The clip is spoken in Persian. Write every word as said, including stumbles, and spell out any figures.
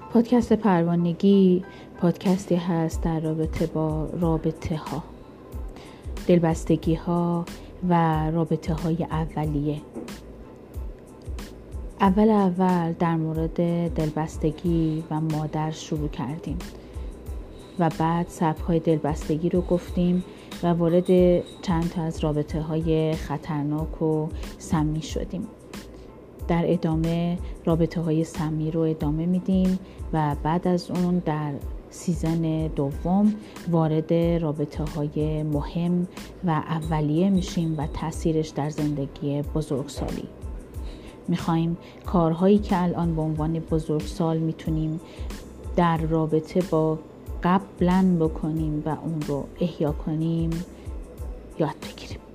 پادکست پروانگی پادکستی هست در رابطه با رابطه ها، دلبستگی ها و رابطه های اولیه. اول اول در مورد دلبستگی و مادر شروع کردیم و بعد سبک های دلبستگی رو گفتیم و وارد چند تا از رابطه های خطرناک و سمی شدیم. در ادامه رابطه های سمی رو ادامه میدیم و بعد از اون در سیزن دوم وارد رابطه های مهم و اولیه میشیم و تاثیرش در زندگی بزرگسالی. میخوایم کارهایی که الان به عنوان بزرگسال میتونیم در رابطه با قبلا بکنیم و اون رو احیا کنیم یاد بگیریم.